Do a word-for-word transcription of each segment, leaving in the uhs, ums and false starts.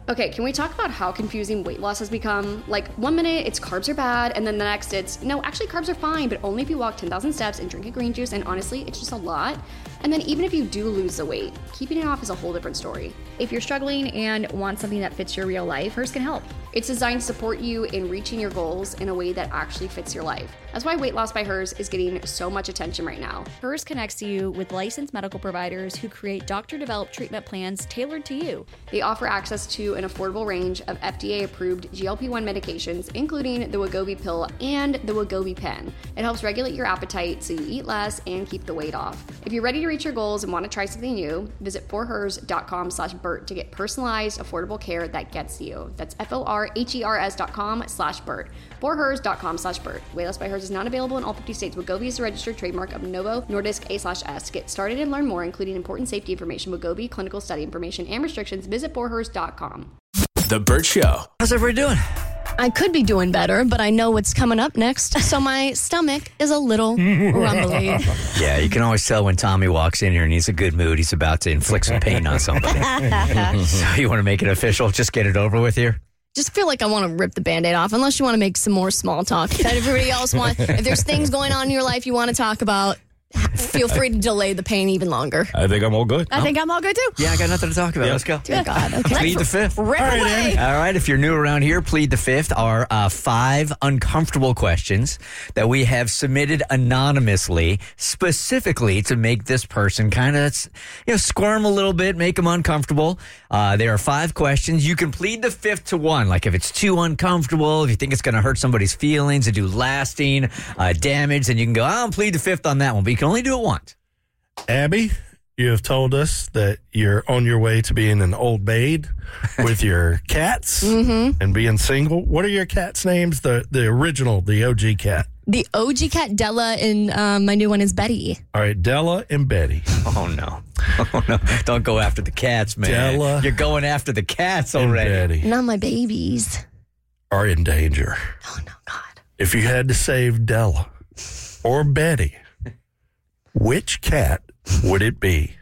Okay, can we talk about how confusing weight loss has become? Like, one minute it's carbs are bad, and then the next it's, no, actually carbs are fine, but only if you walk ten thousand steps and drink a green juice, and honestly, it's just a lot. And then even if you do lose the weight, keeping it off is a whole different story. If you're struggling and want something that fits your real life, Hers can help. It's designed to support you in reaching your goals in a way that actually fits your life. That's why Weight Loss by Hers is getting so much attention right now. Hers connects you with licensed medical providers who create doctor-developed treatment plans tailored to you. They offer access to an affordable range of F D A-approved G L P one medications, including the Wegovy pill and the Wegovy pen. It helps regulate your appetite so you eat less and keep the weight off. If you're ready to reach your goals and want to try something new, visit forhers.com slash Bert to get personalized, affordable care that gets you. That's F-O-R-H-E-R-S dot com slash Bert. forhers.com slash Bert. Weight Loss by Hers is not available in all fifty states. Wegovy is a registered trademark of Novo Nordisk A slash S. To get started and learn more, including important safety information, Wegovy, clinical study information, and restrictions, visit forhers dot com. The Bert Show. How's everybody doing? I could be doing better, but I know what's coming up next, so my stomach is a little rumbly. Yeah, you can always tell when Tommy walks in here and he's in a good mood. He's about to inflict some pain on somebody. So you want to make it official? Just get it over with here? Just feel like I want to rip the Band-Aid off, unless you want to make some more small talk that everybody else wants. If there's things going on in your life you want to talk about, feel free to delay the pain even longer. I think I'm all good. I think I'm all good, too. Yeah, I got nothing to talk about. Yeah. Let's go. Dear God. Okay. Plead the fifth. Rip All right, away. Andy. All right, if you're new around here, Plead the Fifth are uh, five uncomfortable questions that we have submitted anonymously, specifically to make this person kind of, you know, squirm a little bit, make them uncomfortable. Uh, there are five questions. You can plead the fifth to one, like if it's too uncomfortable, if you think it's going to hurt somebody's feelings and do lasting uh, damage, then you can go, I'll plead the fifth on that one, but you can only do it once. Abby, you have told us that you're on your way to being an old maid with your cats Mm-hmm. and being single. What are your cats' names? The the original, the O G cat. The O G cat, Della, and um, my new one is Betty. All right, Della and Betty. Oh, no. Oh, no. Don't go after the cats, man. Della You're going after the cats and already. Betty Not my babies. are in danger. Oh, no, God. If you had to save Della or Betty, which cat would it be?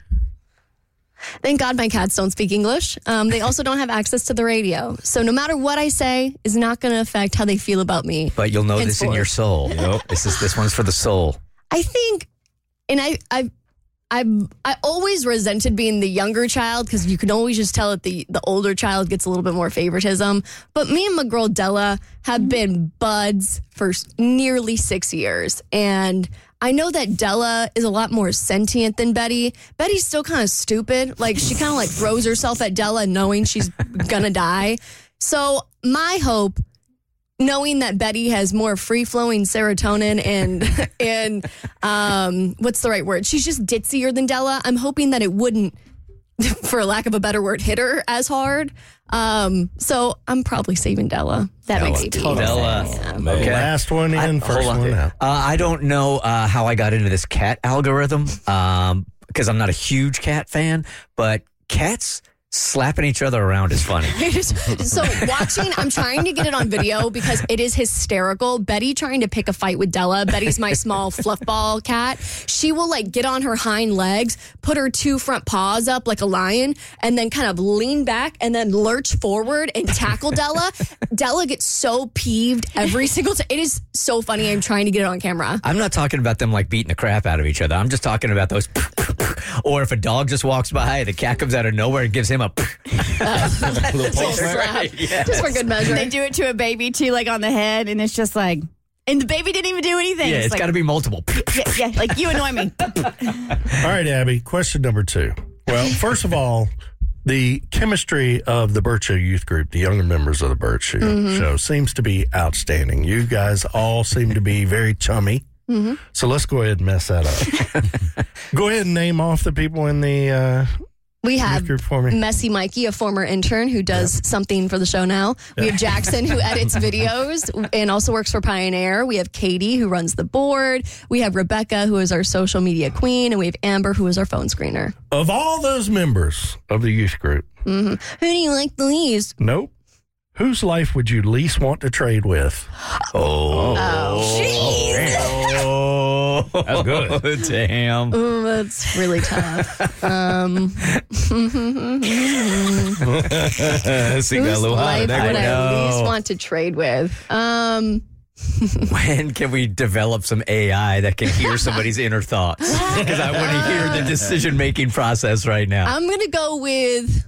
Thank God my cats don't speak English. Um, they also don't have access to the radio. So no matter what I say is not going to affect how they feel about me. But you'll know this in your soul. Yep. This is this one's for the soul. I think, and I, I, I, I always resented being the younger child because you can always just tell that the, the older child gets a little bit more favoritism. But me and my girl Della have been buds for nearly six years. And I know that Della is a lot more sentient than Betty. Betty's still kind of stupid. Like, she kind of like throws herself at Della knowing she's gonna die. So my hope, knowing that Betty has more free-flowing serotonin and, and um, what's the right word? She's just ditzier than Della. I'm hoping that it wouldn't, for lack of a better word, hit her as hard. Um, so I'm probably saving Della. That Della. makes total Della. sense. Yeah. Okay. Last one in, I- first hold on. one out. Uh, I don't know uh, how I got into this cat algorithm um, because I'm not a huge cat fan, but cats slapping each other around is funny. So watching, I'm trying to get it on video because it is hysterical. Betty trying to pick a fight with Della. Betty's my small fluff ball cat. She will like get on her hind legs, put her two front paws up like a lion, and then kind of lean back and then lurch forward and tackle Della. Della gets so peeved every single time. It is so funny. I'm trying to get it on camera. I'm not talking about them like beating the crap out of each other. I'm just talking about those. Or if a dog just walks by, the cat comes out of nowhere and gives him a. Little pulse slap. Yeah. Just for good measure. They do it to a baby, too, like on the head, and it's just like, and the baby didn't even do anything. Yeah, it's it's like, got to be multiple. yeah, yeah, like you annoy me. All right, Abby, question number two. Well, first of all, the chemistry of the Bert Show youth group, the younger members of the Bert Show, Mm-hmm. show seems to be outstanding. You guys all seem to be very chummy. Mm-hmm. So let's go ahead and mess that up. Go ahead and name off the people in the uh, We youth have group for me. Messy Mikey, a former intern who does something for the show now. We have Jackson, who edits videos and also works for Pioneer. We have Katie, who runs the board. We have Rebecca, who is our social media queen. And we have Amber, who is our phone screener. Of all those members of the youth group, Mm-hmm. Who do you like the least? nope. Whose life would you least want to trade with? Oh. Oh, jeez. Oh. That's good. Damn. Oh, that's really tough. Um, So you got whose a little hot. life That would one. I least know. want to trade with? Um, When can we develop some A I that can hear somebody's inner thoughts? Because I want to hear the decision-making process right now. I'm gonna go with.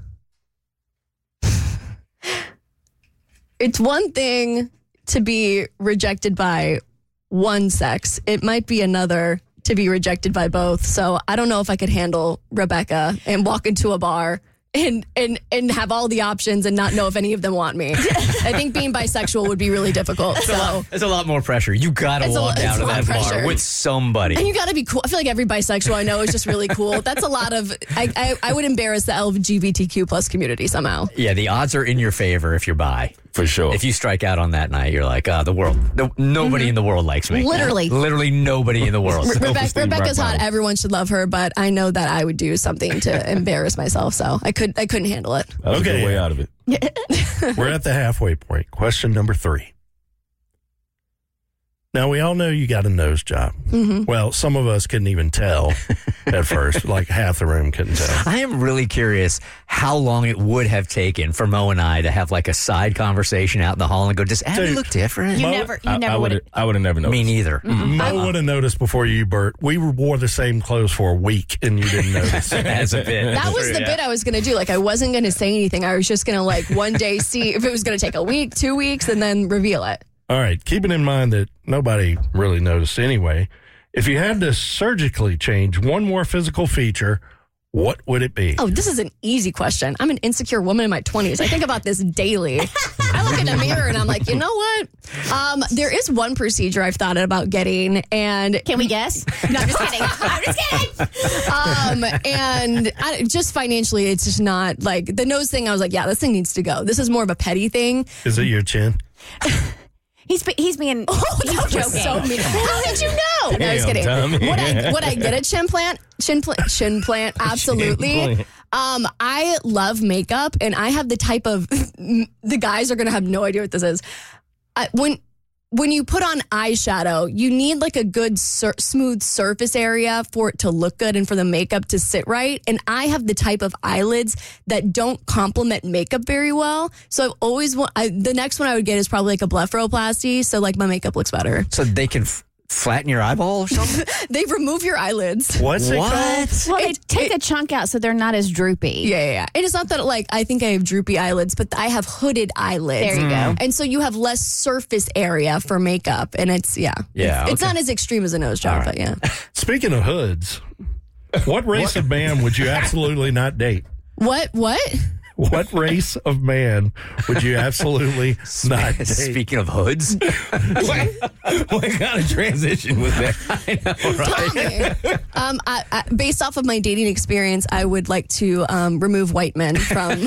It's one thing to be rejected by one sex. It might be another to be rejected by both. So I don't know if I could handle Rebecca and walk into a bar and and and have all the options and not know if any of them want me. I think being bisexual would be really difficult. So There's a lot more pressure. You got to It's a walk lo- down it's to a lot that of bar pressure. with somebody. and you got to be cool. I feel like every bisexual I know is just really cool. That's a lot of. I I, I would embarrass the L G B T Q plus community somehow. Yeah, the odds are in your favor if you're bi. For sure. If you strike out on that night, you're like, uh, the world, no, nobody in the world likes me. Literally. Literally nobody in the world. Re- Rebecca, Self-esteem Rebecca's rock hot. bottom. Everyone should love her, but I know that I would do something to embarrass myself. So I could, I couldn't handle it. That's a Okay. good way out of it. We're at the halfway point. Question number three. Now, we all know you got a nose job. Mm-hmm. Well, some of us couldn't even tell at first. Like half the room couldn't tell. I am really curious how long it would have taken for Mo and I to have like a side conversation out in the hall and go, does Abby Dude, look different? You Mo- never, you I, never I would would have. I would have never known. Me neither. Mo would have noticed before you, Bert. We wore the same clothes for a week and you didn't notice. As a bit. That was the bit I was going to do. Like, I wasn't going to say anything. I was just going to, like, one day see if it was going to take a week, two weeks, and then reveal it. All right. Keeping in mind that nobody really noticed anyway, if you had to surgically change one more physical feature, what would it be? Oh, this is an easy question. I'm an insecure woman in my twenties. I think about this daily. I look in the mirror and I'm like, you know what? Um, there is one procedure I've thought about getting, and Can we guess? No, I'm just kidding. I'm just kidding. um, and I, just financially, it's just not like the nose thing. I was like, yeah, this thing needs to go. This is more of a petty thing. Is it your chin? He's be- he's being Oh, he's that was joking. so mean. How did you know? No, I was Damn, kidding. Tommy. Would I, would I get a chin plant? Chin plant? Chin plant? Absolutely. Chin plant. Um, I love makeup, and I have the type of the guys are going to have no idea what this is. I, when when you put on eyeshadow, you need like a good sur- smooth surface area for it to look good and for the makeup to sit right. And I have the type of eyelids that don't complement makeup very well. So I've always want I, the next one I would get is probably like a blepharoplasty. So like my makeup looks better. So they can f- flatten your eyeball or something? They remove your eyelids. What's it called? What? Well, they It- take it- the chunk out so they're not as droopy. Yeah, yeah, yeah. And it's not that like I think I have droopy eyelids, but I have hooded eyelids. There you go. And so you have less surface area for makeup, and it's yeah, Yeah, It's, it's okay. not as extreme as a nose job, but yeah. Speaking of hoods, what race of man would you absolutely not date? What? What? What race of man would you absolutely not date? Speaking of hoods, what, what kind of transition was that? Tommy. Um, I, I, based off of my dating experience, I would like to um, remove white men from from, the,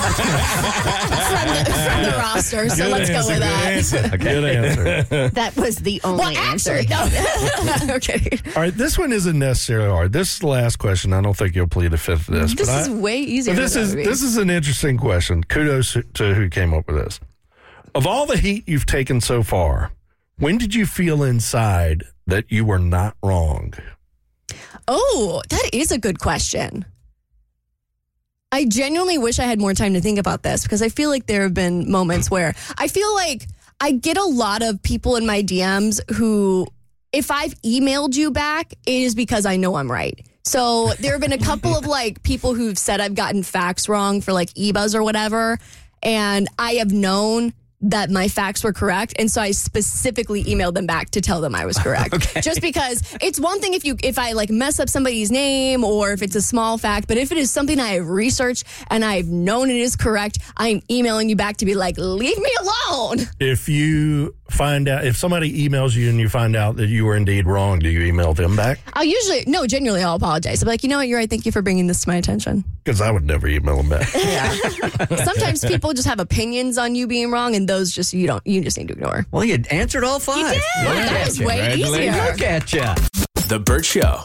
from the roster. So Good let's answer, go with good that. answer. Good answer. That was the only Well, answer. actually, no. Okay. All right, this one isn't necessarily hard. This is the last question. I don't think you'll plead the fifth of this. This but is I- way easier. But this than is that would be. this is an interesting question. Kudos to who came up with this. Of all the heat you've taken so far, when did you feel inside that you were not wrong? Oh, that is a good question. I genuinely wish I had more time to think about this because I feel like there have been moments where I feel like I get a lot of people in my D Ms who, if I've emailed you back, it is because I know I'm right. So there have been a couple of like people who've said I've gotten facts wrong for like eBuzz or whatever. And I have known that my facts were correct. And so I specifically emailed them back to tell them I was correct. Okay. Just because it's one thing if you if I like mess up somebody's name or if it's a small fact, but if it is something I have researched and I've known it is correct, I'm emailing you back to be like, leave me alone. If you find out, if somebody emails you and you find out that you were indeed wrong, do you email them back? I'll usually, no, genuinely, I'll apologize. I'll be like, you know what, you're right. Thank you for bringing this to my attention. Because I would never email them back. Sometimes people just have opinions on you being wrong, and those just, you don't, you just need to ignore. well, you answered all five. That was way Congratulations. easier. Look at you. The Burt Show.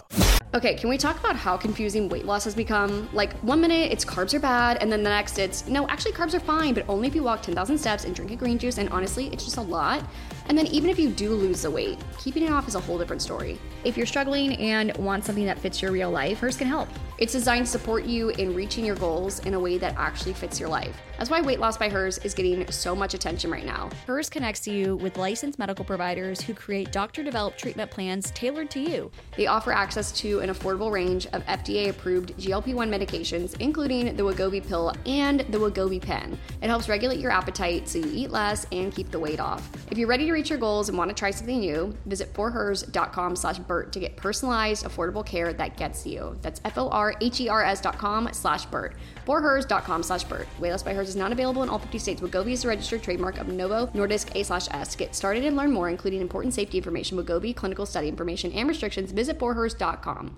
Okay, can we talk about how confusing weight loss has become? Like, one minute it's carbs are bad, and then the next it's, no, actually carbs are fine, but only if you walk ten thousand steps and drink a green juice, and honestly, it's just a lot. And then even if you do lose the weight, keeping it off is a whole different story. If you're struggling and want something that fits your real life, Hers can help. It's designed to support you in reaching your goals in a way that actually fits your life. That's why Weight Loss by Hers is getting so much attention right now. Hers connects you with licensed medical providers who create doctor-developed treatment plans tailored to you. They offer access to an affordable range of F D A-approved G L P one medications, including the Wegovy pill and the Wegovy pen. It helps regulate your appetite so you eat less and keep the weight off. If you're ready to reach your goals and want to try something new, visit forhers.com slash Bert to get personalized, affordable care that gets you. That's F-O-R-H-E-R-S dot com slash Bert. forhers.com slash Bert. Weight Loss by Hers is not available in all fifty states. Wegovy is a registered trademark of Novo Nordisk A slash S. Get started and learn more, including important safety information, Wegovy, clinical study information, and restrictions. Visit forhers dot com.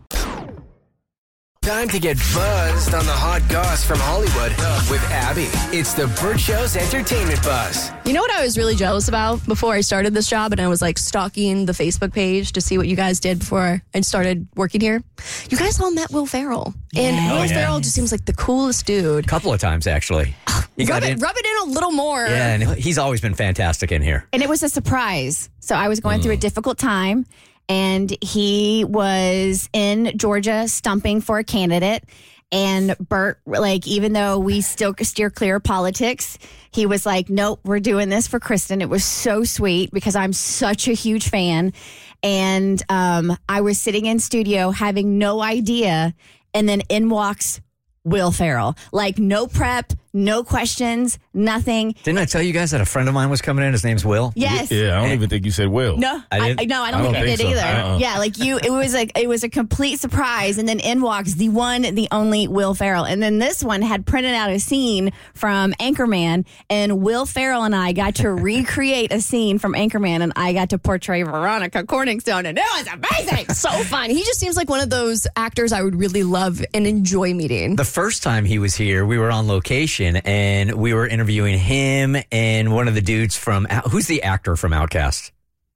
Time to get buzzed on the hot goss from Hollywood with Abby. It's the Bert Show's entertainment buzz. You know what I was really jealous about before I started this job, and I was like stalking the Facebook page to see what you guys did before I started working here? You guys all met Will Ferrell. And Yeah. Will Oh, yeah. Ferrell just seems like the coolest dude. A couple of times, actually. He Rub got it, in. rub it in a little more. Yeah, and he's always been fantastic in here. And it was a surprise. So I was going through a difficult time, and he was in Georgia stumping for a candidate. And Bert, like, even though we still steer clear of politics, he was like, nope, we're doing this for Kristen. It was so sweet because I'm such a huge fan. And um, I was sitting in studio having no idea. And then in walks Will Ferrell. Like, no prep, no questions, nothing. Didn't I tell you guys that a friend of mine was coming in? His name's Will. Yes. Yeah, I don't even think you said Will. No, I I, didn't? I, no, I don't I think don't I think did so. either. Uh-uh. Yeah, like you, it was a, it was a complete surprise. And then in walks the one, the only Will Ferrell. And then this one had printed out a scene from Anchorman, and Will Ferrell and I got to recreate a scene from Anchorman, and I got to portray Veronica Corningstone, and it was amazing. So fun. He just seems like one of those actors I would really love and enjoy meeting. The first time he was here, we were on location and we were interviewing him and one of the dudes from, who's the actor from Outcast?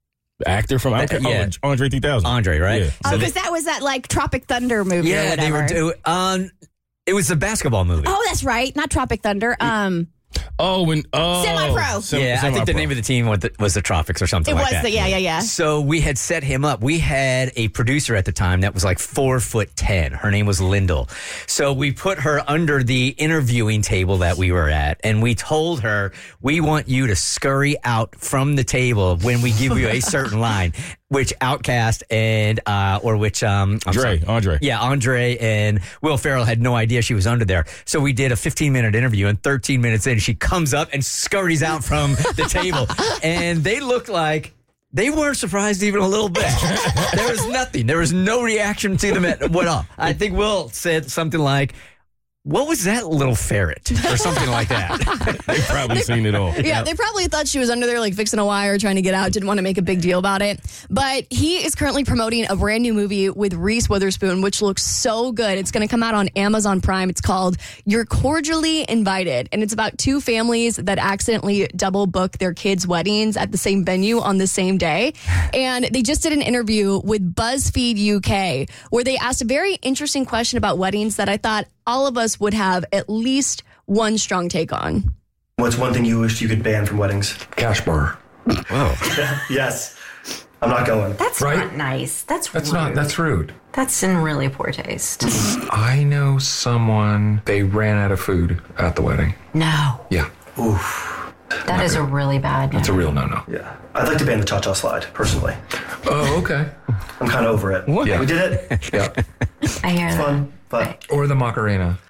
Actor from Outcast? Yeah. Oh, Andre three thousand. Andre, right? Yeah. Oh, So because they- that was that like Tropic Thunder movie or yeah, they whatever. were doing, um, it was the basketball movie. Oh, that's right. Not Tropic Thunder. Um, Oh, when oh, Semi-pro. Sem- yeah, I think the semi-pro. name of the team was the, was the Tropics or something it like was that. the, yeah, yeah, yeah. So we had set him up. We had a producer at the time that was like four foot ten. Her name was Lyndall. So we put her under the interviewing table that we were at, and we told her, we want you to scurry out from the table when we give you a certain line, which Outcast and, uh, or which, um, I'm Dre, sorry. Andre. Yeah, Andre and Will Ferrell had no idea she was under there. So we did a fifteen minute interview, and thirteen minutes in, she comes up and scurries out from the table. And they looked like they weren't surprised even a little bit. There was nothing. There was no reaction to them at what all. I think Will said something like, what was that little ferret? Or something like that. They've probably seen it all. Yeah, they probably thought she was under there like fixing a wire, trying to get out, didn't want to make a big deal about it. But he is currently promoting a brand new movie with Reese Witherspoon, which looks so good. It's going to come out on Amazon Prime. It's called You're Cordially Invited. And it's about two families that accidentally double book their kids' weddings at the same venue on the same day. And they just did an interview with BuzzFeed U K where they asked a very interesting question about weddings that I thought all of us would have at least one strong take on. What's one thing you wish you could ban from weddings? Cash bar. Whoa. Yes. I'm not going. That's Right? not nice. That's That's rude. not, that's rude. That's in really poor taste. I know someone, they ran out of food at the wedding. No. Yeah, Oof. That is a really bad that's a real no-no. Yeah. I'd like to ban the cha-cha slide, personally. Oh, okay. I'm kind of over it. Yeah. We did it. Yeah. I hear that. Fun. But Or the Macarena.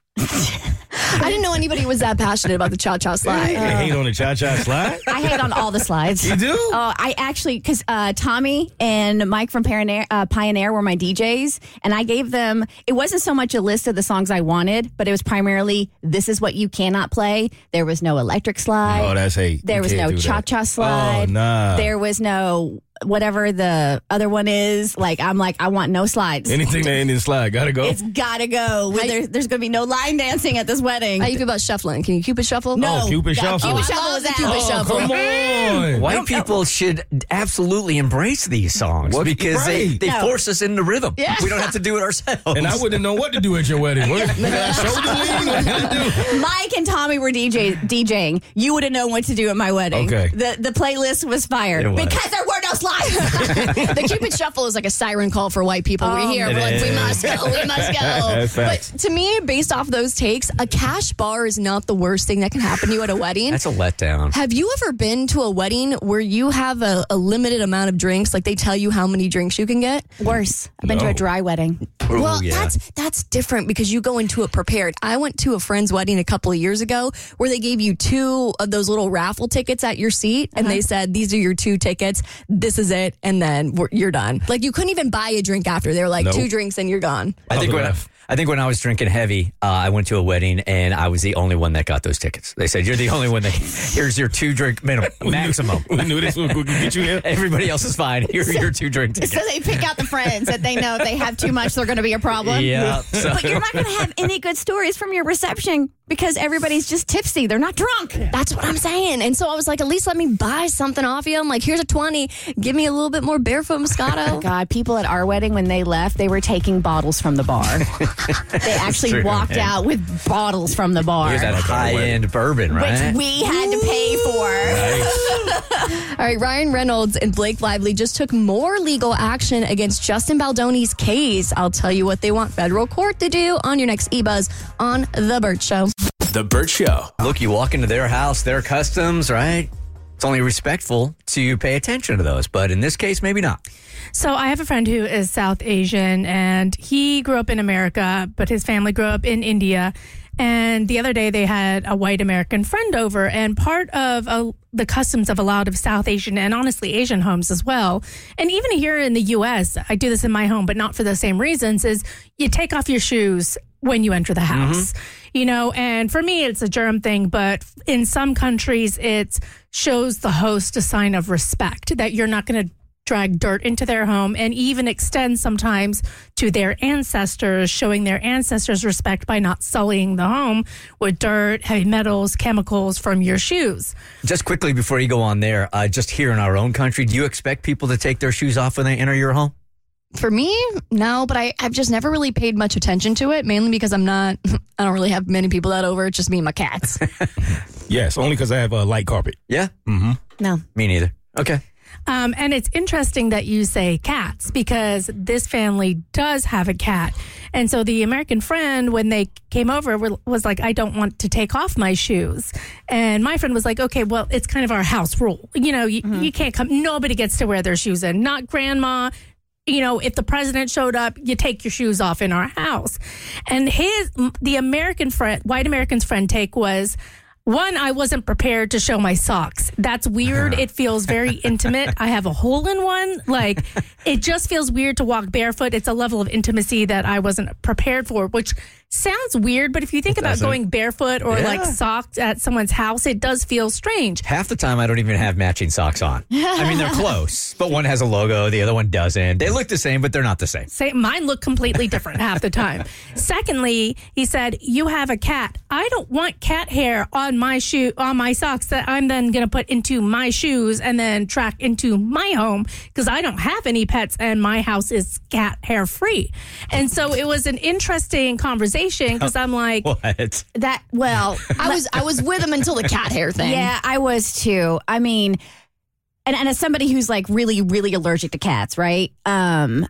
I didn't know anybody was that passionate about the cha-cha slide. You hate on the cha-cha slide? I hate on all the slides. You do? Oh, I actually, because uh, Tommy and Mike from Pioneer, uh, Pioneer were my D Js, and I gave them, it wasn't so much a list of the songs I wanted, but it was primarily, this is what you cannot play. There was no electric slide. Oh, that's hate. There You was can't no do that. cha-cha slide. Oh, nah. There was no whatever the other one is. Like, I'm like, I want no slides. Anything that ain't in slide, gotta go. It's gotta go. There, there's going to be no line dancing at this wedding. How you feel about shuffling? Can you Cupid shuffle? No. Oh, Cupid Yeah, shuffle. Cupid Oh, shuffle I is love out. the Cupid Oh, shuffle. come on. White people should absolutely embrace these songs What- because they, right. they No. force us into rhythm. Yeah. We don't have to do it ourselves. And I wouldn't know what to do at your wedding. What, shoulder lean? What to do? Mike and Tommy were D J, DJing. You would have known what to do at my wedding. Okay. The the playlist was fired It was. because there were no slides. The Cupid shuffle is like a siren call for white people. We're here. It We're like, we is. must go. We must go. That's But facts. to me, based off those takes, a cash bar is not the worst thing that can happen to you at a wedding. That's a letdown. Have you ever been to a wedding where you have a, a limited amount of drinks? Like they tell you how many drinks you can get? Worse. I've been to No. a dry wedding. Ooh, Well, yeah. that's that's different because you go into it prepared. I went to a friend's wedding a couple of years ago where they gave you two of those little raffle tickets at your seat, and they said, "These are your two tickets. This is it, and then we're, you're done." Like you couldn't even buy a drink after. They were like, Nope. two drinks and you're gone. I think I'll when I, laugh. I think when I was drinking heavy, uh, I went to a wedding and I was the only one that got those tickets. They said, "You're the only one that here's your two drink minimum maximum." We knew this was going to get you here. Everybody else is fine. Here are your two drink tickets. So they pick out the friends that they know if they have too much, they're going to be a problem. Yeah. So, But you're not going to have any good stories from your reception because everybody's just tipsy. They're not drunk. That's what I'm saying. And so I was like, at least let me buy something off you. I'm like, here's a twenty. Give me a little bit more barefoot Moscato. God, people at our wedding, when they left, they were taking bottles from the bar. They actually true, walked yeah. out with bottles from the bar, here's that high end bourbon, right? which we had to pay for. All right, Ryan Reynolds and Blake Lively just took more legal action against Justin Baldoni's case. I'll tell you what they want federal court to do on your next E-Buzz on The Burt Show. The Burt Show. Look, you walk into their house, their customs, right? It's only respectful to pay attention to those, but in this case, maybe not. So I have a friend who is South Asian, and he grew up in America, but his family grew up in India. And the other day they had a white American friend over, and part of uh, the customs of a lot of South Asian and honestly Asian homes as well, and even here in the U S, I do this in my home, but not for the same reasons, is you take off your shoes when you enter the house. Mm-hmm. You know, and for me, it's a germ thing, but in some countries, it shows the host a sign of respect that you're not going to drag dirt into their home, and even extend sometimes to their ancestors, showing their ancestors respect by not sullying the home with dirt, heavy metals, chemicals from your shoes. Just quickly before you go on there, uh, just here in our own country, do you expect people to take their shoes off when they enter your home? For me, no, but I, I've just never really paid much attention to it, mainly because I'm not, I don't really have many people that over. It's just me and my cats. Yes, only because I have a light carpet. Yeah? Mm-hmm. No. Me neither. Okay. Um, and it's interesting that you say cats because this family does have a cat. And so the American friend, when they came over, was like, I don't want to take off my shoes. And my friend was like, okay, well, it's kind of our house rule. You know, you, mm-hmm. you can't come, nobody gets to wear their shoes in, not grandma. You know, if the president showed up, you take your shoes off in our house. And his, the American friend, white American's friend take was, one, I wasn't prepared to show my socks. That's weird. It feels very intimate. I have a hole in one. Like, it just feels weird to walk barefoot. It's a level of intimacy that I wasn't prepared for, which sounds weird. But if you think It about doesn't. going barefoot or Yeah. like socks at someone's house, it does feel strange. Half the time, I don't even have matching socks on. I mean, they're close, but one has a logo, the other one doesn't. They look the same, but they're not the same. Say, mine look completely different half the time. Secondly, he said, you have a cat. I don't want cat hair on my shoe, on my socks that I'm then going to put into my shoes and then track into my home because I don't have any pets and my house is cat hair free. And so it was an interesting conversation because I'm like, What? That, well, I was I was with him until the cat hair thing. yeah, I was too. I mean, and, and as somebody who's like really, really allergic to cats, right? Um,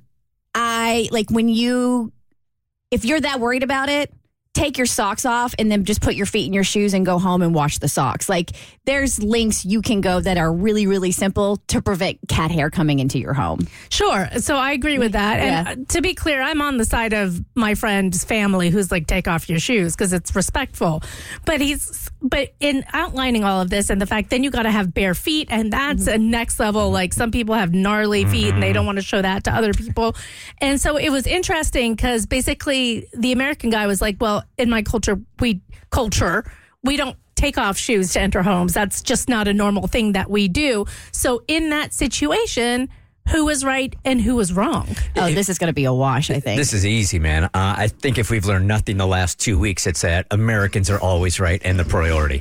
I like when you, if you're that worried about it, take your socks off and then just put your feet in your shoes and go home and wash the socks. Like there's links you can go that are really, really simple to prevent cat hair coming into your home. sure. So I agree with that. Yeah. And uh, to be clear, I'm on the side of my friend's family who's like, take off your shoes because it's respectful. But he's, but in outlining all of this and the fact then you got to have bare feet and that's Mm-hmm. a next level. Like some people have gnarly feet and they don't want to show that to other people. And so it was interesting because basically the American guy was like, well, in my culture, we culture, we don't take off shoes to enter homes. That's just not a normal thing that we do. So in that situation, who was right and who was wrong. Oh, this is going to be a wash, I think. This is easy, man. Uh, I think if we've learned nothing the last two weeks, it's that Americans are always right and the priority.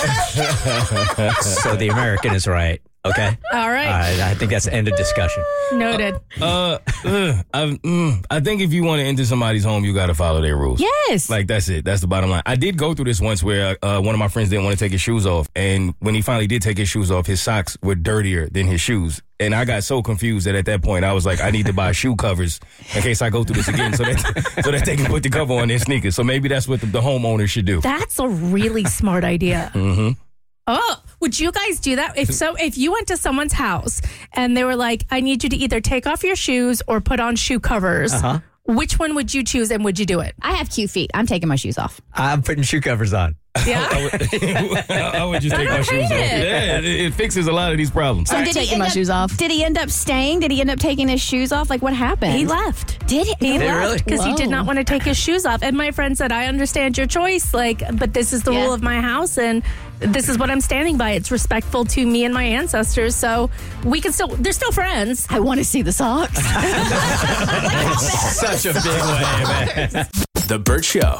So the American is right. Okay. All right. Uh, I think that's the end of discussion. Noted. Uh, uh, I, mm, I think if you want to enter somebody's home, you got to follow their rules. Yes. Like, that's it. That's the bottom line. I did go through this once where uh, one of my friends didn't want to take his shoes off. And when he finally did take his shoes off, his socks were dirtier than his shoes. And I got so confused that at that point, I was like, I need to buy shoe covers in case I go through this again so that, so that they can put the cover on their sneakers. So maybe that's what the, the homeowner should do. That's a really smart idea. Mm-hmm. Oh, would you guys do that? If so, if you went to someone's house and they were like, I need you to either take off your shoes or put on shoe covers, Uh-huh. which one would you choose and would you do it? I have cute feet. I'm taking my shoes off. I'm putting shoe covers on. Yeah. I would, I would just take I my don't shoes off. hate it. Yeah, it, it fixes a lot of these problems. So I'm did he taking end my up, shoes off. Did he end up staying? Did he end up taking his shoes off? Like, what happened? He left. Did he? He Did he really? left because he did Whoa. not want to take his shoes off. And my friend said, I understand your choice, like, but this is the Yeah. rule of my house and this is what I'm standing by. It's respectful to me and my ancestors. So we can still, they're still friends. I want to see the socks. Such a big way, man. The Burt Show.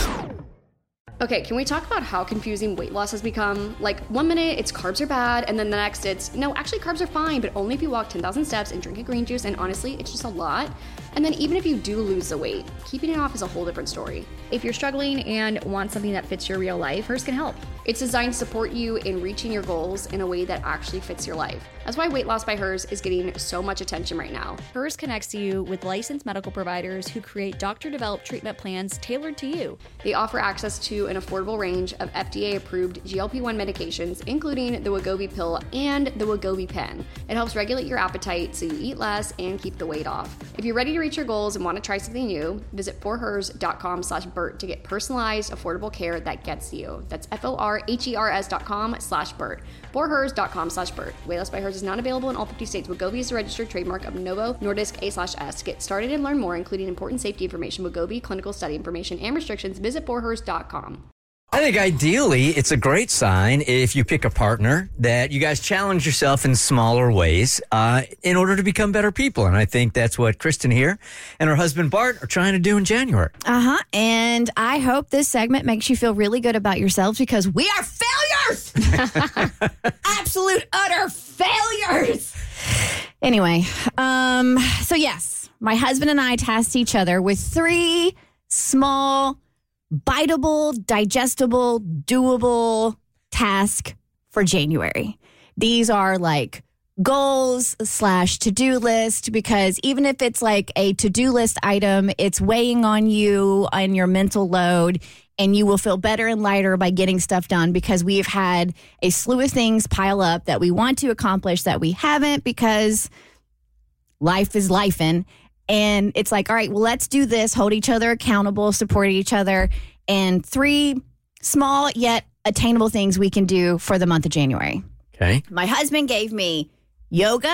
Okay, can we talk about how confusing weight loss has become? Like, one minute it's carbs are bad, and then the next it's, no, actually carbs are fine, but only if you walk ten thousand steps and drink a green juice, and honestly, it's just a lot. And then even if you do lose the weight, keeping it off is a whole different story. If you're struggling and want something that fits your real life, Hers can help. It's designed to support you in reaching your goals in a way that actually fits your life. That's why Weight Loss by Hers is getting so much attention right now. Hers connects you with licensed medical providers who create doctor-developed treatment plans tailored to you. They offer access to an affordable range of F D A-approved G L P one medications, including the Wegovy pill and the Wegovy pen. It helps regulate your appetite so you eat less and keep the weight off. If you're ready to reach your goals and want to try something new, visit forhers.com slash Burt to get personalized, affordable care that gets you. That's F-O-R-H-E-R-S dot com slash Burt. forhers.com slash Burt. Weight Loss by Hers is not available in all fifty states. Wegovy is a registered trademark of Novo Nordisk A slash S. Get started and learn more, including important safety information, Wegovy, clinical study information, and restrictions. Visit forhers dot com. I think ideally it's a great sign if you pick a partner that you guys challenge yourself in smaller ways uh, in order to become better people. And I think that's what Kristen here and her husband Bart are trying to do in January. Uh-huh. And I hope this segment makes you feel really good about yourselves because we are failures. Absolute, utter failures. Anyway, um, so yes, my husband and I tasked each other with three small, biteable, digestible, doable tasks for January. These are like goals slash to-do list because even if it's like a to-do list item, it's weighing on you and your mental load and you will feel better and lighter by getting stuff done because we've had a slew of things pile up that we want to accomplish that we haven't because life is lifing. And it's like, all right, well, let's do this, hold each other accountable, support each other, and three small yet attainable things we can do for the month of January. Okay. My husband gave me yoga,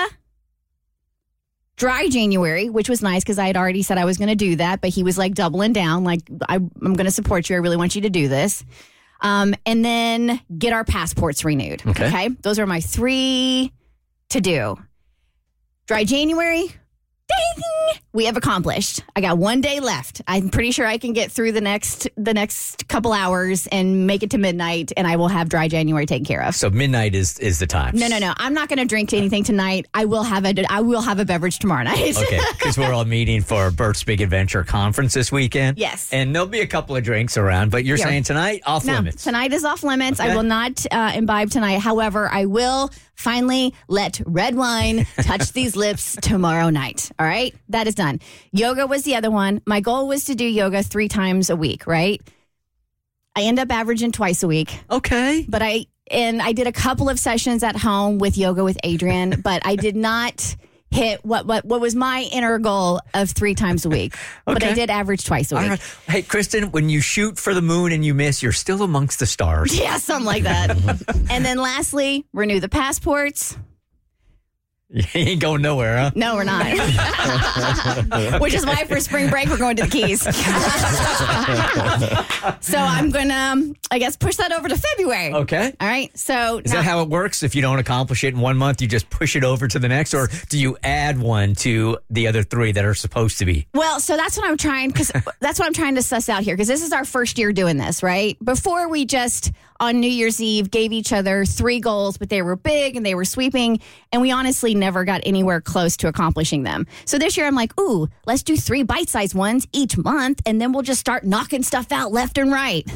dry January, which was nice because I had already said I was going to do that, but he was like doubling down, like, I, I'm going to support you. I really want you to do this. Um, and then get our passports renewed. Okay. okay. Those are my three to do. Dry January. Ding! We have accomplished. I got one day left. I'm pretty sure I can get through the next the next couple hours and make it to midnight, and I will have dry January taken care of. So midnight is is the time. No, no, no. I'm not going to drink anything tonight. I will have a I will have a beverage tomorrow night. Okay, because we're all meeting for Bert's Big Adventure conference this weekend. Yes. And there'll be a couple of drinks around, but you're Yeah. saying tonight off no, limits. Tonight is off limits. Okay. I will not uh, imbibe tonight. However, I will finally let red wine touch these lips tomorrow night. All right? That is done. Yoga was the other one. My goal was to do yoga three times a week, right? I end up averaging twice a week. Okay. But I, and I did a couple of sessions at home with yoga with Adrian, but I did not hit what, what, what was my inner goal of three times a week. But I Okay. did average twice a week. All right. Hey, Kristen, when you shoot for the moon and you miss, you're still amongst the stars. Yeah, something like that. And then lastly, renew the passports. You ain't going nowhere, huh? No, we're not. Which is why for spring break, we're going to the Keys. So I'm going to, um, I guess, push that over to February. Okay. All right. So Is now- that how it works? If you don't accomplish it in one month, you just push it over to the next, or do you add one to the other three that are supposed to be? Well, so that's what I'm trying, because that's what I'm trying to suss out here, because this is our first year doing this, right? Before we just on New Year's Eve gave each other three goals, but they were big and they were sweeping, and we honestly never got anywhere close to accomplishing them. So this year I'm like, ooh, let's do three bite-sized ones each month, and then we'll just start knocking stuff out left and right.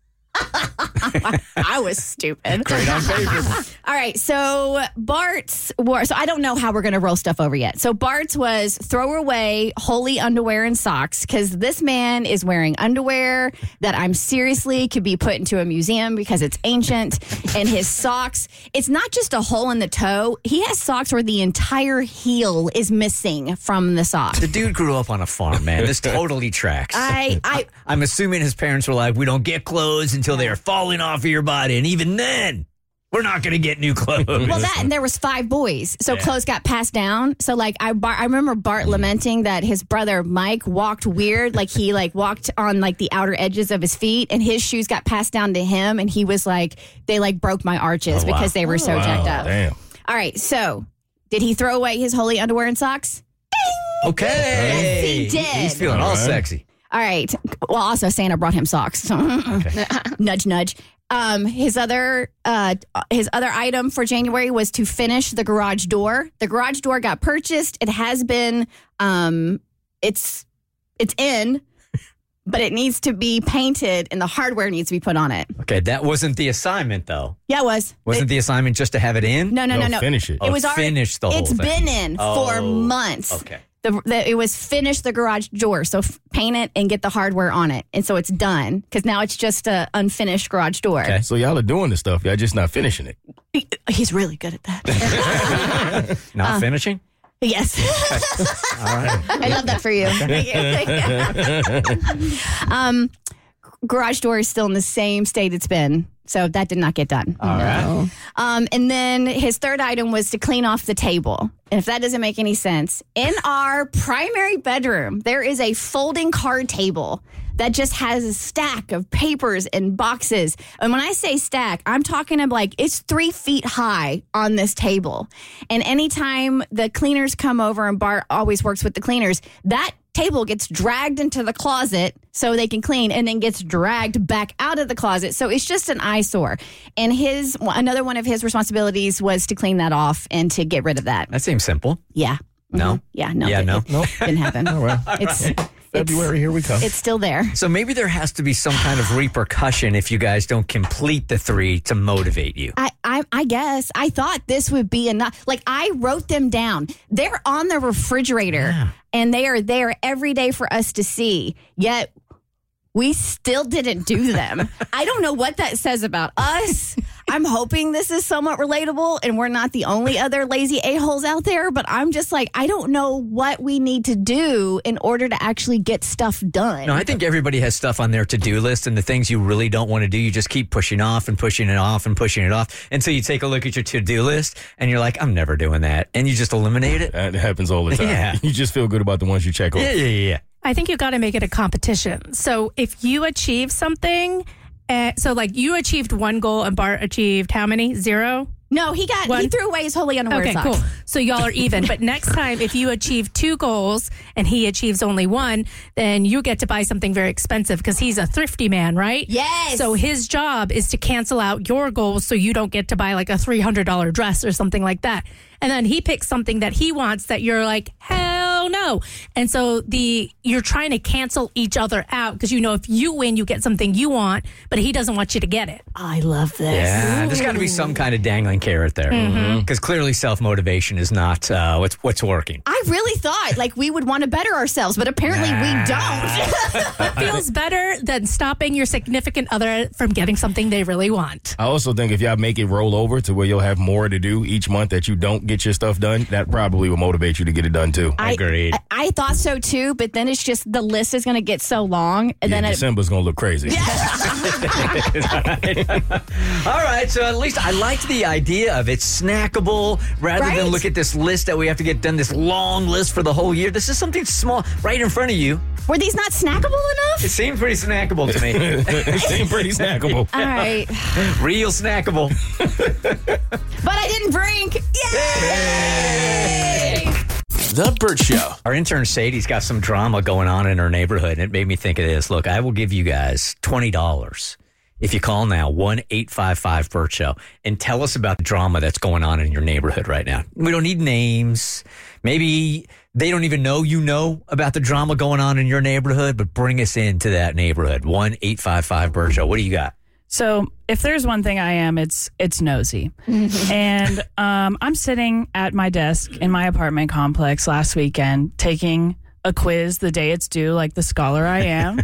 I was stupid. Great on paper. All right, so Bart's was, so I don't know how we're going to roll stuff over yet. So Bart's was throw away holy underwear and socks, because this man is wearing underwear that I'm seriously could be put into a museum because it's ancient. And his socks, it's not just a hole in the toe. He has socks where the entire heel is missing from the sock. The dude grew up on a farm, man. This totally tracks. I, I, I'm assuming his parents were like, we don't get clothes until they are falling off of your body. And even then, we're not going to get new clothes. Well, that, and there was five boys, so Yeah. clothes got passed down. So, like, I, Bar, I remember Bart lamenting that his brother Mike walked weird, like he like walked on like the outer edges of his feet, and his shoes got passed down to him, and he was like, they like broke my arches Oh, wow. because they were so Wow, jacked up. Damn. All right, so did he throw away his holy underwear and socks? Okay. Yes, he did. He's feeling all, All right. sexy. All right. Well, also Santa brought him socks. So nudge, nudge. Um, his other uh, his other item for January was to finish the garage door. The garage door got purchased. It has been um, it's it's in, but it needs to be painted and the hardware needs to be put on it. Okay, that wasn't the assignment, though. Yeah, it was. Wasn't It- the assignment just to have it in? no, no, no, No, no. finish it. Oh, It was already finish the whole It's thing. been in for Oh, months. Okay. The, the, it was finish the garage door, so f- paint it and get the hardware on it, and so it's done because now it's just a unfinished garage door. Okay. So y'all are doing the stuff. Y'all just not finishing it. He- He's really good at that. Not Uh, finishing? Yes, All right. I love that for you. um, garage door is still in the same state it's been, so that did not get done. All right. Um, and then his third item was to clean off the table. And if that doesn't make any sense, in our primary bedroom, there is a folding card table that just has a stack of papers and boxes. And when I say stack, I'm talking of like it's three feet high on this table. And anytime the cleaners come over, and Bart always works with the cleaners, that table gets dragged into the closet so they can clean, and then gets dragged back out of the closet. So it's just an eyesore. And his another one of his responsibilities was to clean that off and to get rid of that. That seems simple. Yeah. No? Mhm. Yeah. No. Yeah, it- no? it Didn't happen. Oh, well. It's February, here we come. it's still there. So maybe there has to be some kind of repercussion if you guys don't complete the three to motivate you. I, I I guess I thought this would be enough. Like I wrote them down. They're on the refrigerator, Yeah. and they are there every day for us to see. Yet we still didn't do them. I don't know what that says about us. I'm hoping this is somewhat relatable and we're not the only other lazy a-holes out there, but I'm just like, I don't know what we need to do in order to actually get stuff done. No, I think everybody has stuff on their to-do list, and the things you really don't want to do, you just keep pushing off and pushing it off and pushing it off until you take a look at your to-do list and you're like, I'm never doing that. And you just eliminate it. That happens all the time. Yeah. You just feel good about the ones you check off. Yeah, yeah, yeah. I think you got to make it a competition. So if you achieve something, uh, so like you achieved one goal and Bart achieved how many? Zero? No, he got One? he threw away his holy underwear Okay, socks. cool. So y'all are even. But next time, if you achieve two goals and he achieves only one, then you get to buy something very expensive because he's a thrifty man, right? Yes. So his job is to cancel out your goals so you don't get to buy like a three hundred dollars dress or something like that. And then he picks something that he wants that you're like, hell no. And so the you're trying to cancel each other out because you know if you win, you get something you want, but he doesn't want you to get it. I love this. Yeah, there's got to be some kind of dangling carrot there, because clearly self-motivation is not uh, what's what's working. I really thought like we would want to better ourselves, but apparently we don't. It feels better than stopping your significant other from getting something they really want. I also think if y'all make it roll over to where you'll have more to do each month that you don't get your stuff done, that probably will motivate you to get it done too. I, I, I thought so too, but then it's just the list is going to get so long, and Yeah, then it, December's gonna look crazy. All right, so at least I liked the idea of it snackable rather Right? than look at this list that we have to get done, this long list for the whole year. This is something small right in front of you. Were these not snackable enough? It seemed pretty snackable to me. It seemed pretty snackable. All right. Real snackable. But I didn't drink. Yay! The Burt Show. Our intern Sadie's got some drama going on in her neighborhood, and it made me think of this. Look, I will give you guys twenty dollars if you call now, one eight five five Burt Show, and tell us about the drama that's going on in your neighborhood right now. We don't need names. Maybe they don't even know you know about the drama going on in your neighborhood, but bring us into that neighborhood. one eight five five Burt Show. What do you got? So if there's one thing I am, it's it's nosy. And um, I'm sitting at my desk in my apartment complex last weekend taking a quiz the day it's due, like the scholar I am.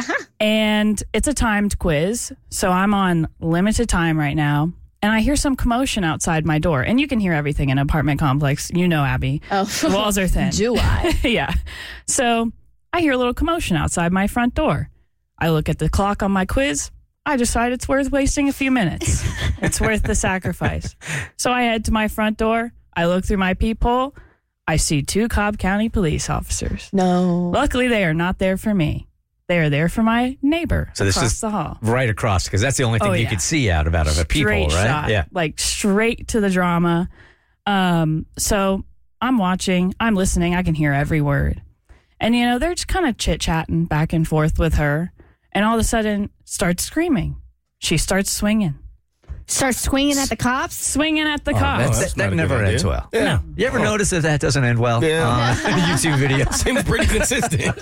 And it's a timed quiz. So I'm on limited time right now. And I hear some commotion outside my door. And you can hear everything in an apartment complex. You know, Abby. Oh. The walls are thin. Do I? Yeah. So I hear a little commotion outside my front door. I look at the clock on my quiz. I decide it's worth wasting a few minutes. It's worth the sacrifice. So I head to my front door. I look through my peephole. I see two Cobb County police officers. No. Luckily, they are not there for me. They are there for my neighbor So this across is the hall. right across, because that's the only thing Oh, you yeah. could see out of out of a peephole, Straight right? shot, Yeah. like straight to the drama. Um, so I'm watching, I'm listening, I can hear every word. And, you know, they're just kind of chit-chatting back and forth with her. And all of a sudden, starts screaming. She starts swinging. Start swinging at the cops? Swinging at the Oh, cops. that's- that's that not a never good ends idea. well. Yeah. No. You ever notice that that doesn't end well Yeah. on YouTube videos? Seems pretty consistent.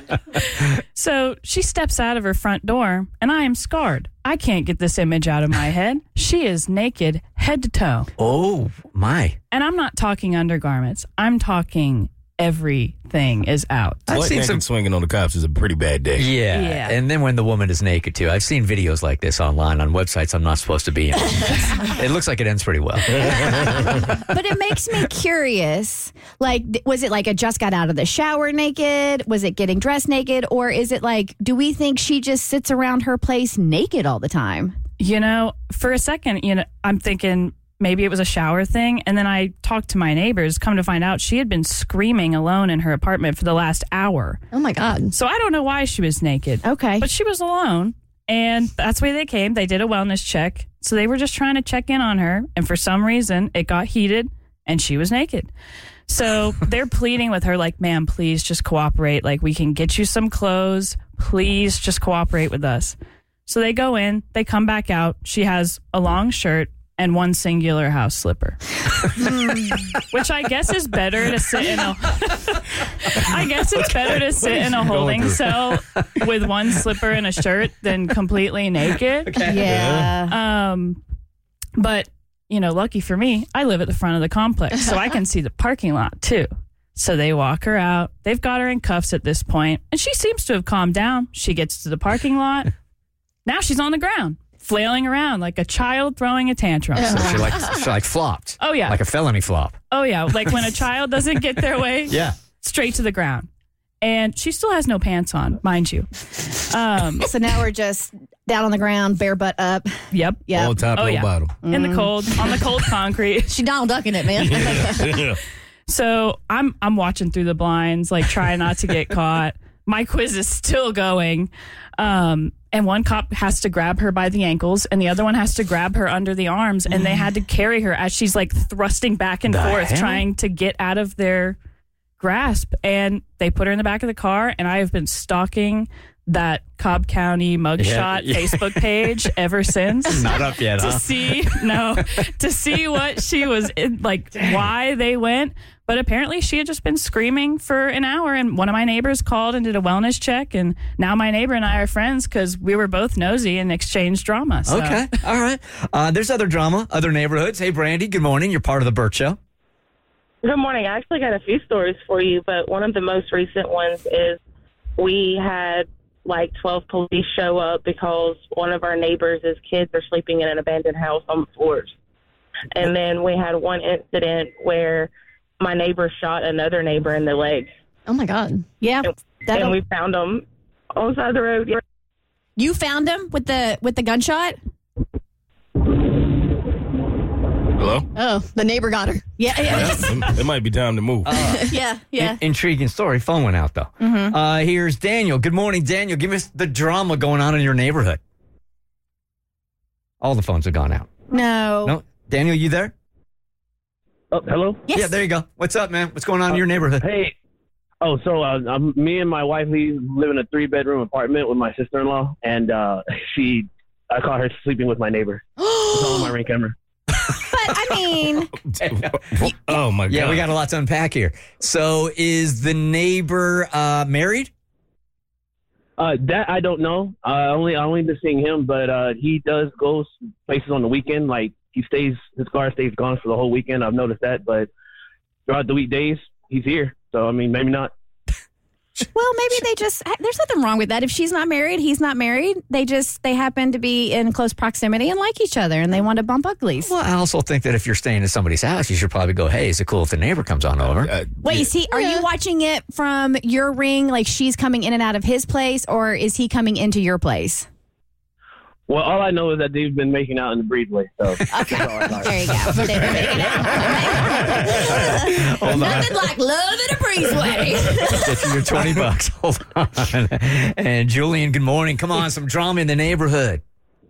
So she steps out of her front door, and I am scarred. I can't get this image out of my head. She is naked, head to toe. Oh, my. And I'm not talking undergarments. I'm talking everything is out. I've Butt seen naked some. swinging on the cops is a pretty bad day. Yeah. Yeah. And then when the woman is naked, too. I've seen videos like this online on websites I'm not supposed to be in. It looks like it ends pretty well. But it makes me curious. Like, th- was it like a just got out of the shower naked? Was it getting dressed naked? Or is it like, do we think she just sits around her place naked all the time? You know, for a second, you know, I'm thinking maybe it was a shower thing. And then I talked to my neighbors, come to find out she had been screaming alone in her apartment for the last hour. Oh, my God. So I don't know why she was naked. Okay. But she was alone. And that's why they came. They did a wellness check. So they were just trying to check in on her. And for some reason, it got heated and she was naked. So they're pleading with her, like, ma'am, please just cooperate. Like, we can get you some clothes. Please just cooperate with us. So they go in, they come back out. She has a long shirt and one singular house slipper, which I guess is better to sit in a. I guess it's better to sit in a holding cell with one slipper and a shirt than completely naked. Yeah. Um, but you know, lucky for me, I live at the front of the complex, so I can see the parking lot too. So they walk her out. They've got her in cuffs at this point, and she seems to have calmed down. She gets to the parking lot. Now she's on the ground, flailing around like a child throwing a tantrum. So she like she like flopped. Oh, yeah. Like a felony flop. Oh, yeah. Like when a child doesn't get their way, Yeah. straight to the ground. And she still has no pants on, mind you. Um, So now we're just down on the ground, bare butt up. yep. Yeah. All top, Oh, no yeah. bottom. In the cold, on the cold concrete. She Donald Ducking it, man. Yeah. So I'm I'm watching through the blinds, like trying not to get caught. My quiz is still going. Um, and one cop has to grab her by the ankles and the other one has to grab her under the arms. And they had to carry her as she's like thrusting back and The forth, hell? trying to get out of their grasp. And they put her in the back of the car. And I have been stalking that Cobb County mugshot Yeah, yeah. Facebook page ever since. Not up yet, to huh? see no to see what she was in, like why they went, but apparently she had just been screaming for an hour, and one of my neighbors called and did a wellness check, and now my neighbor and I are friends because we were both nosy and exchanged drama. So. Okay. All right. Uh, there's other drama, other neighborhoods. Hey, Brandy, good morning. You're part of the Burt Show. Good morning. I actually got a few stories for you, but one of the most recent ones is we had like twelve police show up because one of our neighbors' kids are sleeping in an abandoned house on the floors. And then we had one incident where my neighbor shot another neighbor in the leg. Oh, my God. Yeah. And, and we found them on the side of the road. You found him with the with the gunshot? Hello? Oh, the neighbor got her. Yeah, yeah. it, it might be time to move. Uh, yeah, yeah. In- intriguing story. Phone went out, though. Mhm. Uh, here's Daniel. Good morning, Daniel. Give us the drama going on in your neighborhood. All the phones have gone out. No. No, Daniel, you there? Oh, hello? Yes. Yeah, there you go. What's up, man? What's going on in your neighborhood? Hey. Oh, so uh, um, me and my wife, we live in a three-bedroom apartment with my sister-in-law, and uh, she, I caught her sleeping with my neighbor. It's all on my Ring camera. But, I mean... oh, my God. Yeah, we got a lot to unpack here. So is the neighbor uh, married? Uh, that I don't know. Uh, only I only been seeing him, but uh, he does go places on the weekend. Like he stays, his car stays gone for the whole weekend. I've noticed that, but throughout the weekdays, he's here. So I mean, maybe not. Well, maybe they just, there's nothing wrong with that. If she's not married, he's not married. They just, they happen to be in close proximity and like each other and they want to bump uglies. Well, I also think that if you're staying at somebody's house, you should probably go, hey, is it cool if the neighbor comes on over? Uh, Wait, is he, are you watching it from your ring, like she's coming in and out of his place, or is he coming into your place? Well, all I know is that they've been making out in the breezeway. So okay, there you go. They've been making out. Hold on. Nothing like love in a breezeway. Get you your twenty bucks. Hold on. And Julian, good morning. Come on, some drama in the neighborhood.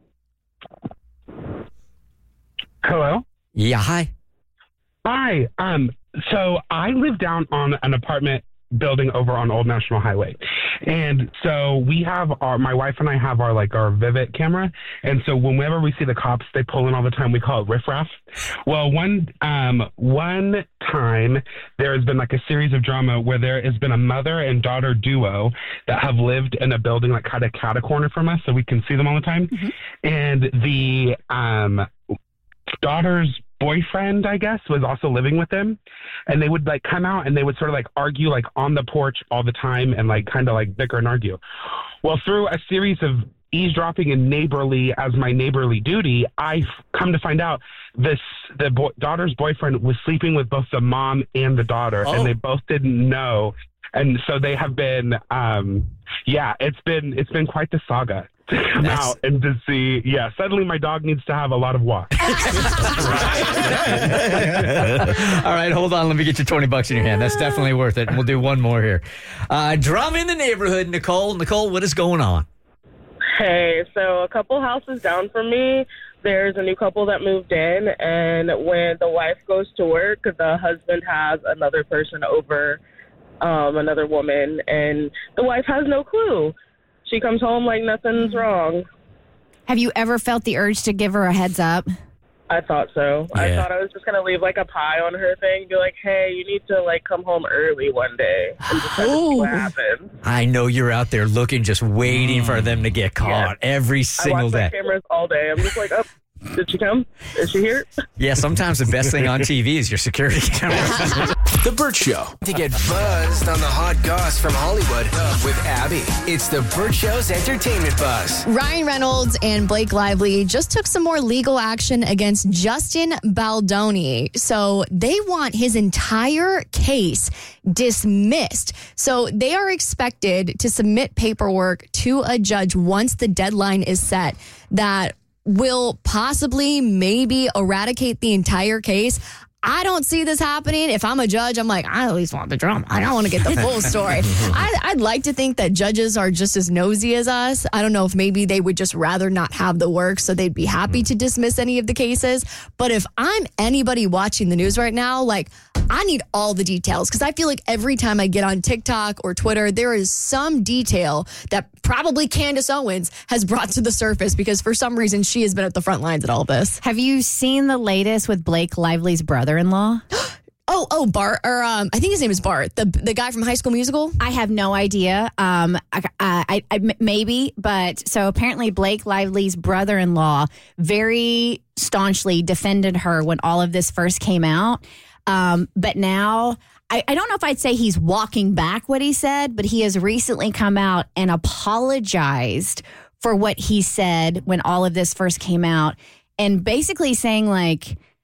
Hello? Yeah, hi. Hi. Um, so I live down on an apartment building over on Old National Highway. And so we have our, my wife and I have our, like, our Vivint camera. And so whenever we see the cops, they pull in all the time. We call it riffraff. Well, one, um, one time there has been like a series of drama where there has been a mother and daughter duo that have lived in a building like kind of cat a corner from us so we can see them all the time. Mm-hmm. And the, um, daughter's boyfriend, I guess, was also living with them, and they would like come out and they would sort of like argue like on the porch all the time and like kind of like bicker and argue. Well, through a series of eavesdropping and neighborly as my neighborly duty, I've come to find out this the bo- daughter's boyfriend was sleeping with both the mom and the daughter, oh. and they both didn't know, and so they have been, um, yeah, it's been it's been quite the saga. To come That's... out and to see, yeah, suddenly my dog needs to have a lot of walks. All right, hold on. Let me get you twenty bucks in your hand. That's definitely worth it. And we'll do one more here. Uh, drama in the neighborhood, Nicole. Nicole, what is going on? Hey, so a couple houses down from me, there's a new couple that moved in, and when the wife goes to work, the husband has another person over, um, another woman, and the wife has no clue. She comes home like nothing's wrong. Have you ever felt the urge to give her a heads up? I thought so. Yeah. I thought I was just going to leave like a pie on her thing, be like, hey, you need to like come home early one day and just kind of see what happens. I know you're out there looking, just waiting mm. for them to get caught yeah. every single I watch day. My cameras all day. I'm just like, oh, did she come? Is she here? Yeah, sometimes the best thing on T V is your security camera. The Burt Show. To get buzzed on the hot goss from Hollywood with Abby. It's The Burt Show's entertainment buzz. Ryan Reynolds and Blake Lively just took some more legal action against Justin Baldoni. So they want his entire case dismissed. So they are expected to submit paperwork to a judge once the deadline is set that will possibly maybe eradicate the entire case. I don't see this happening. If I'm a judge, I'm like, I at least want the drama. I don't want to get the full story. I, I'd like to think that judges are just as nosy as us. I don't know if maybe they would just rather not have the work, so they'd be happy to dismiss any of the cases. But if I'm anybody watching the news right now, like, I need all the details, because I feel like every time I get on TikTok or Twitter, there is some detail that probably Candace Owens has brought to the surface, because for some reason she has been at the front lines at all this. Have you seen the latest with Blake Lively's brother-in-law? Oh, oh, Bart, or um, I think his name is Bart, the the guy from High School Musical. I have no idea. Um, I, I, I maybe, but so apparently Blake Lively's brother-in-law very staunchly defended her when all of this first came out. Um, but now, I, I don't know if I'd say he's walking back what he said, but he has recently come out and apologized for what he said when all of this first came out, and basically saying like,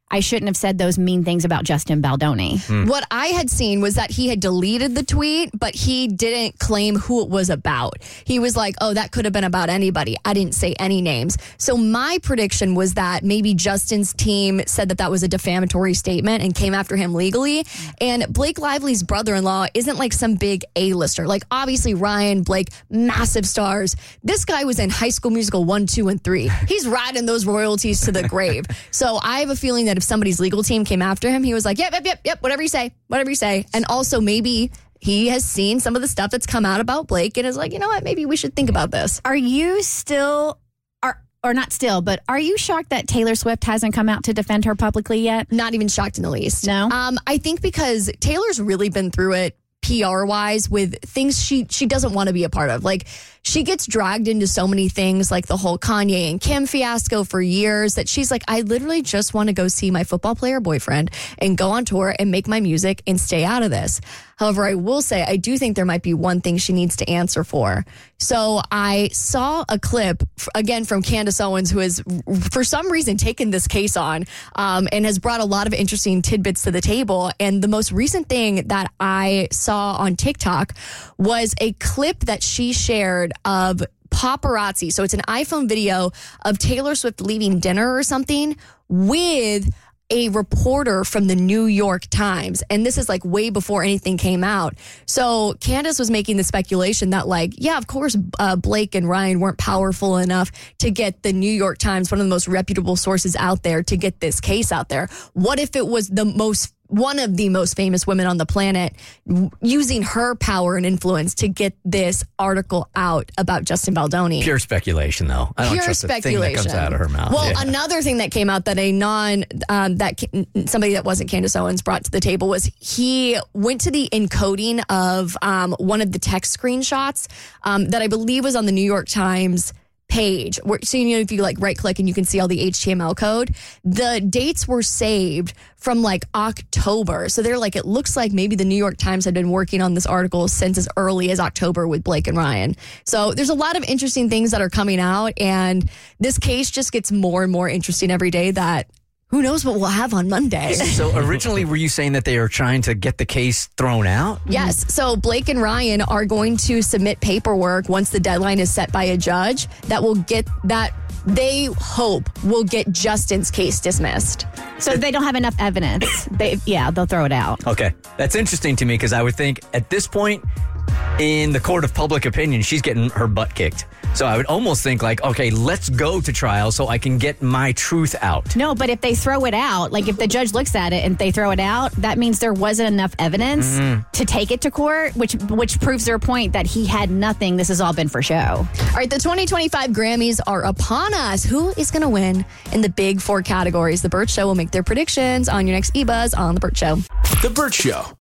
I shouldn't have said those mean things about Justin Baldoni. What I had seen was that he had deleted the tweet, but he didn't claim who it was about. He was like, oh, that could have been about anybody. I didn't say any names. So my prediction was that maybe Justin's team said that that was a defamatory statement and came after him legally. And Blake Lively's brother-in-law isn't like some big A-lister. Like, obviously, Ryan, Blake, massive stars. This guy was in High School Musical one, two, and three. He's riding those royalties to the grave. So I have a feeling that if somebody's legal team came after him, he was like, yep, yep, yep, yep, whatever you say, whatever you say. And also maybe he has seen some of the stuff that's come out about Blake and is like, you know what, maybe we should think about this. Are you still, are, or not still, but are you shocked that Taylor Swift hasn't come out to defend her publicly yet? Not even shocked in the least. No? Um, I think because Taylor's really been through it P R wise with things she she doesn't want to be a part of. Like, she gets dragged into so many things, like the whole Kanye and Kim fiasco for years, that she's like, I literally just want to go see my football player boyfriend and go on tour and make my music and stay out of this. However, I will say, I do think there might be one thing she needs to answer for. So I saw a clip, again, from Candace Owens, who has, for some reason, taken this case on um, and has brought a lot of interesting tidbits to the table. And the most recent thing that I saw on TikTok was a clip that she shared of paparazzi. So it's an iPhone video of Taylor Swift leaving dinner or something with a reporter from the New York Times. And this is like way before anything came out. So Candace was making the speculation that, like, yeah, of course, uh, Blake and Ryan weren't powerful enough to get the New York Times, one of the most reputable sources out there, to get this case out there. What if it was the most one of the most famous women on the planet using her power and influence to get this article out about Justin Baldoni? Pure speculation, though. I don't Pure trust speculation. the thing that comes out of her mouth. Well, Yeah. another thing that came out that a non, um, that ca- somebody that wasn't Candace Owens brought to the table was he went to the encoding of um, one of the text screenshots um, that I believe was on the New York Times page. Where, so, you know, if you like right click and you can see all the H T M L code, the dates were saved from like October. So they're like, it looks like maybe the New York Times had been working on this article since as early as October with Blake and Ryan. So there's a lot of interesting things that are coming out, and this case just gets more and more interesting every day. That who knows what we'll have on Monday. So originally, were you saying that they are trying to get the case thrown out? Yes. So Blake and Ryan are going to submit paperwork once the deadline is set by a judge that will get that they hope will get Justin's case dismissed. So they don't have enough evidence. They, yeah, they'll throw it out. Okay. That's interesting to me because I would think at this point in the court of public opinion, she's getting her butt kicked. So I would almost think like, okay, let's go to trial so I can get my truth out. No, but if they throw it out, like if the judge looks at it and they throw it out, that means there wasn't enough evidence Mhm. to take it to court, which which proves their point that he had nothing. This has all been for show. All right, the twenty twenty-five Grammys are upon us. Who is going to win in the big four categories? The Burt Show will make their predictions on your next eBuzz on The Burt Show. The Burt Show.